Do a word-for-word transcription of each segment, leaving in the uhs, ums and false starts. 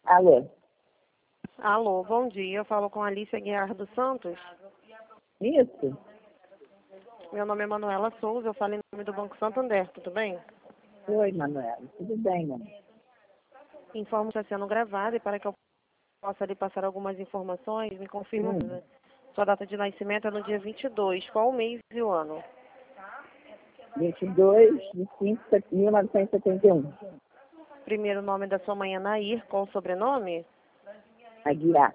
Alô? Alô, bom dia. Eu falo com a Alicia Guiar dos Santos. Isso? Meu nome é Manuela Souza, eu falo em nome do Banco Santander, tudo bem? Oi, Manuela. Tudo bem, mano? Informo que está sendo gravado e para que eu possa lhe passar algumas informações, me confirma. Hum. Sua data de nascimento é no dia vinte e dois. Qual o mês e o ano? vinte e dois de cinco de mil novecentos e setenta e um. Primeiro nome da sua mãe é Nair, qual o sobrenome? Aguiar.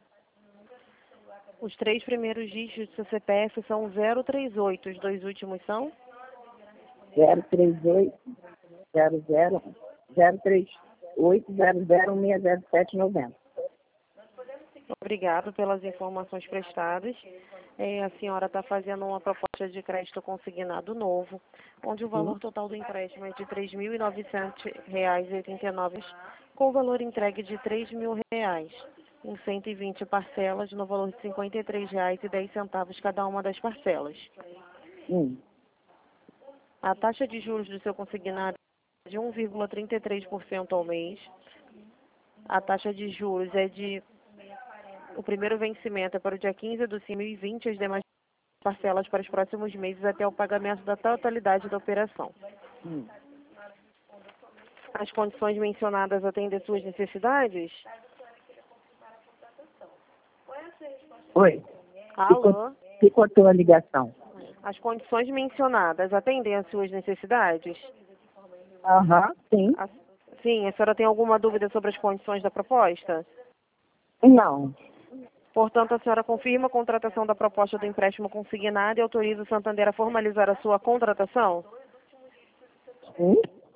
Os três primeiros dígitos do seu C P F são zero três oito, os dois últimos são? zero três oito zero zero zero três oito zero zero um seis zero sete nove zero. Obrigado pelas informações prestadas. É, a senhora está fazendo uma proposta de crédito consignado novo, onde o valor total do empréstimo é de três mil e novecentos reais e oitenta e nove centavos, com o valor entregue de três mil reais, em cento e vinte parcelas, no valor de cinquenta e três reais e dez centavos cada uma das parcelas. Hum. A taxa de juros do seu consignado é de um vírgula trinta e três por cento ao mês. A taxa de juros é de... O primeiro vencimento é para o dia quinze de dois mil e vinte, as demais parcelas para os próximos meses até o pagamento da totalidade da operação. Hum. As condições mencionadas atendem às suas necessidades? Oi. Alô? Picotou a ligação. As condições mencionadas atendem às suas necessidades? Aham, sim. A- Sim, a senhora tem alguma dúvida sobre as condições da proposta? Não. Portanto, a senhora confirma a contratação da proposta do empréstimo consignado e autoriza o Santander a formalizar a sua contratação? Sim.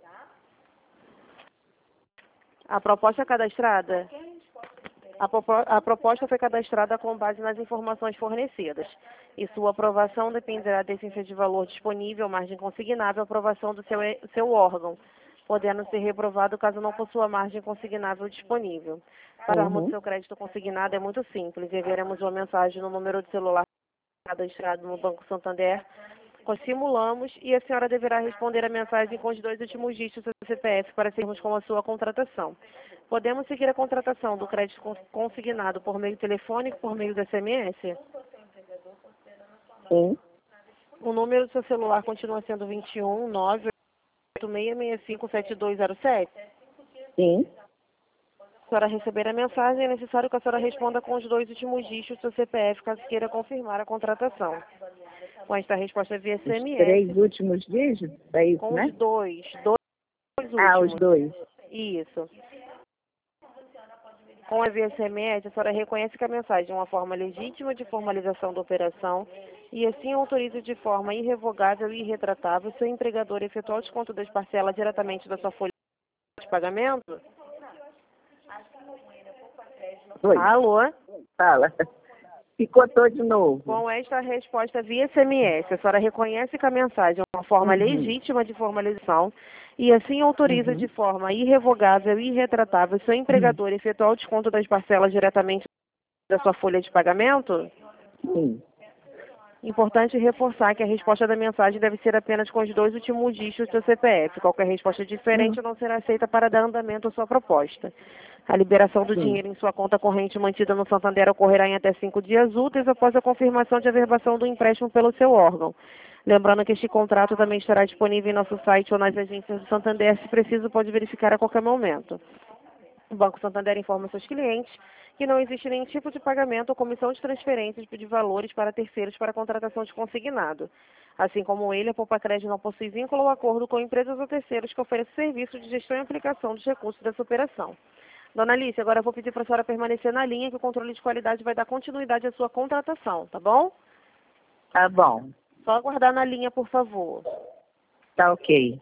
A proposta cadastrada? A, propo- a proposta foi cadastrada com base nas informações fornecidas. E sua aprovação dependerá da essência de valor disponível, margem consignável, aprovação do seu, e- seu órgão, podendo ser reprovado caso não possua margem consignável disponível. Para o Uhum. seu crédito consignado é muito simples. Enviaremos uma mensagem no número de celular cadastrado no Banco Santander. Nós simulamos e a senhora deverá responder a mensagem com os dois últimos dígitos do C P F para seguirmos com a sua contratação. Podemos seguir a contratação do crédito cons- consignado por meio telefônico, por meio do S M S? Sim. O número do seu celular continua sendo vinte e um, nove oito seis seis cinco, sete dois zero sete? Sim. A senhora receber a mensagem, é necessário que a senhora responda com os dois últimos dígitos do seu C P F, caso queira confirmar a contratação. Com esta resposta via Os três S M S, últimos dígitos? É isso, com né? os dois, dois Ah, os últimos. dois. Isso. Com a via S M S, a senhora reconhece que a mensagem é uma forma legítima de formalização da operação e assim autoriza de forma irrevogável e irretratável seu empregador a efetuar o desconto das parcelas diretamente da sua folha de pagamento? Oi. Alô? Fala. Picotou de novo. Com esta resposta via S M S, a senhora reconhece que a mensagem é uma forma Uhum. legítima de formalização e assim autoriza Uhum. de forma irrevogável e irretratável seu empregador a efetuar o desconto das parcelas diretamente da sua folha de pagamento? Sim. Importante reforçar que a resposta da mensagem deve ser apenas com os dois últimos dígitos do C P F. Qualquer resposta diferente Uhum. não será aceita para dar andamento à sua proposta. A liberação do Sim. dinheiro em sua conta corrente mantida no Santander ocorrerá em até cinco dias úteis após a confirmação de averbação do empréstimo pelo seu órgão. Lembrando que este contrato também estará disponível em nosso site ou nas agências do Santander. Se preciso, pode verificar a qualquer momento. O Banco Santander informa seus clientes que não existe nenhum tipo de pagamento ou comissão de transferências de valores para terceiros para a contratação de consignado. Assim como ele, a Poupa Crédito não possui vínculo ou acordo com empresas ou terceiros que ofereçam serviço de gestão e aplicação dos recursos dessa operação. Dona Alice, agora eu vou pedir para a senhora permanecer na linha que o controle de qualidade vai dar continuidade à sua contratação, tá bom? Tá bom. Só aguardar na linha, por favor. Tá ok.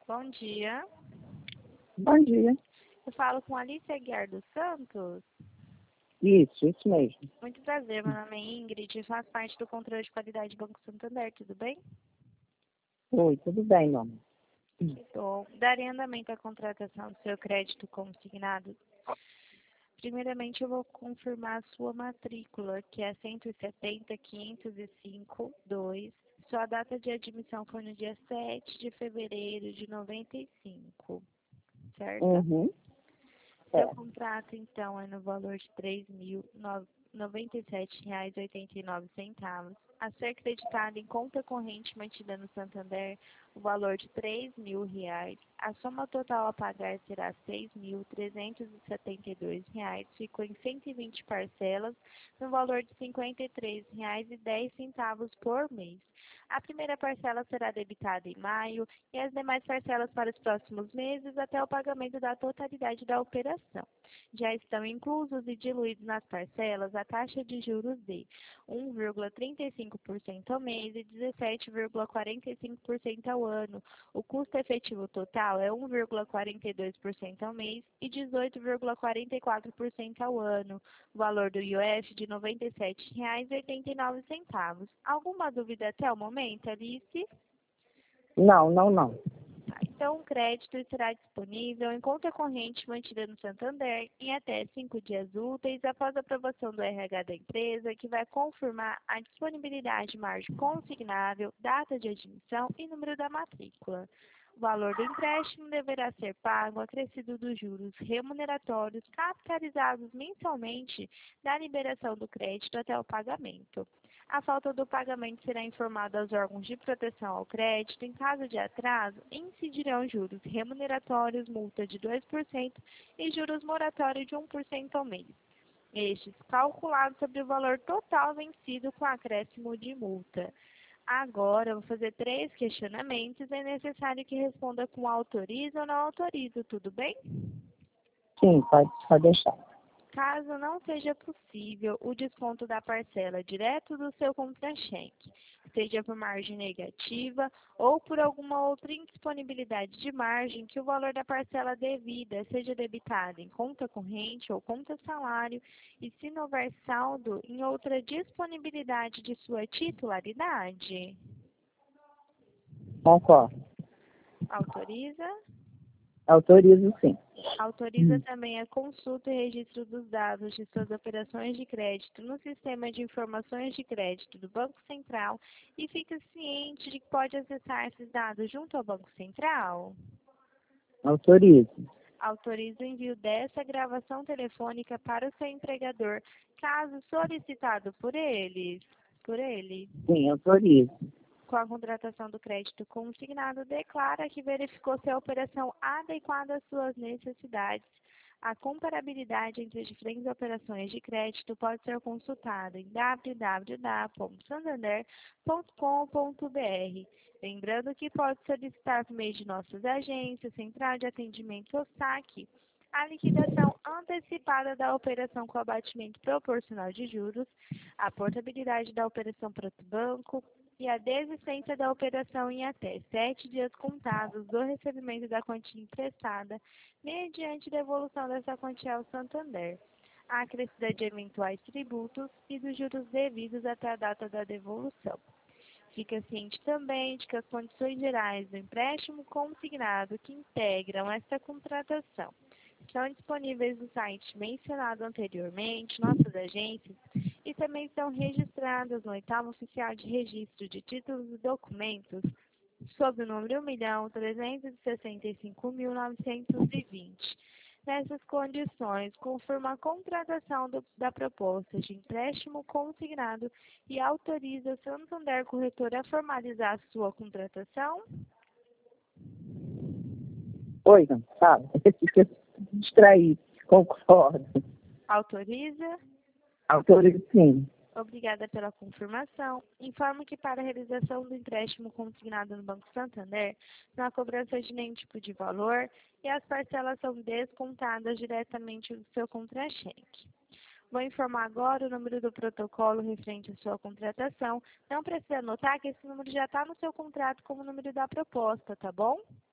Bom dia. Bom dia. Eu falo com Alice Aguiar dos Santos. Isso, isso mesmo. Muito prazer, meu nome é Ingrid e faço parte do controle de qualidade do Banco Santander, tudo bem? Oi, tudo bem, meu amor? Que bom. Darei andamento à contratação do seu crédito consignado. Primeiramente, eu vou confirmar a sua matrícula, que é cento e setenta, quinhentos e cinco, dois. Sua data de admissão foi no dia sete de fevereiro de noventa e cinco, certo? Uhum. Seu É. contrato, então, é no valor de três mil noventa e sete reais e oitenta e nove centavos. A ser creditado em conta corrente mantida no Santander, o valor de três mil reais. A soma total a pagar será seis mil trezentos e setenta e dois reais. Ficou em cento e vinte parcelas, no valor de cinquenta e três reais e dez centavos por mês. A primeira parcela será debitada em maio e as demais parcelas para os próximos meses até o pagamento da totalidade da operação. Já estão inclusos e diluídos nas parcelas a taxa de juros de um vírgula trinta e cinco por cento ao mês e dezessete vírgula quarenta e cinco por cento ao ano. O custo efetivo total é um vírgula quarenta e dois por cento ao mês e dezoito vírgula quarenta e quatro por cento ao ano. O valor do I O F de noventa e sete reais e oitenta e nove centavos. Alguma dúvida até o momento, Alice? Não, não, não. Então, o crédito estará disponível em conta corrente mantida no Santander em até cinco dias úteis após a aprovação do R H da empresa, que vai confirmar a disponibilidade de margem consignável, data de admissão e número da matrícula. O valor do empréstimo deverá ser pago acrescido dos juros remuneratórios capitalizados mensalmente da liberação do crédito até o pagamento. A falta do pagamento será informada aos órgãos de proteção ao crédito. Em caso de atraso, incidirão juros remuneratórios, multa de dois por cento e juros moratórios de um por cento ao mês. Estes calculados sobre o valor total vencido com acréscimo de multa. Agora, eu vou fazer três questionamentos. É necessário que responda com autoriza ou não autoriza, tudo bem? Sim, pode, pode deixar. Caso não seja possível o desconto da parcela direto do seu contra-cheque, seja por margem negativa ou por alguma outra indisponibilidade de margem, que o valor da parcela devida seja debitado em conta corrente ou conta salário e, se não houver saldo, em outra disponibilidade de sua titularidade. Concordo. Autoriza? Autorizo, sim. Autoriza também a consulta e registro dos dados de suas operações de crédito no Sistema de Informações de Crédito do Banco Central e fica ciente de que pode acessar esses dados junto ao Banco Central? Autorizo. Autoriza o envio dessa gravação telefônica para o seu empregador, caso solicitado por eles. Por ele. Sim, autorizo. Com a contratação do crédito consignado, declara que verificou se a operação adequada às suas necessidades. A comparabilidade entre as diferentes operações de crédito pode ser consultada em w w w ponto santander ponto com ponto b r. Lembrando que pode solicitar por meio de nossas agências, Central de Atendimento ou saque, a liquidação antecipada da operação com abatimento proporcional de juros, a portabilidade da operação para o banco, e a desistência da operação em até sete dias contados do recebimento da quantia emprestada, mediante devolução dessa quantia ao Santander, a acrescida de eventuais tributos e dos juros devidos até a data da devolução. Fica ciente também de que as condições gerais do empréstimo consignado que integram esta contratação estão disponíveis no site mencionado anteriormente, nossas agências, e também são registradas no oitavo oficial de registro de títulos e documentos sob o número um milhão trezentos e sessenta e cinco mil novecentos e vinte. Nessas condições, confirma a contratação do, da proposta de empréstimo consignado e autoriza o Santander Corretora a formalizar a sua contratação? Oi, não, fala. Fica distraído. Concordo. Autoriza? Autorizo, sim. Obrigada pela confirmação. Informo que para a realização do empréstimo consignado no Banco Santander, não há cobrança de nenhum tipo de valor e as parcelas são descontadas diretamente do seu contra-cheque. Vou informar agora o número do protocolo referente à sua contratação. Não precisa anotar que esse número já está no seu contrato como número da proposta, tá bom?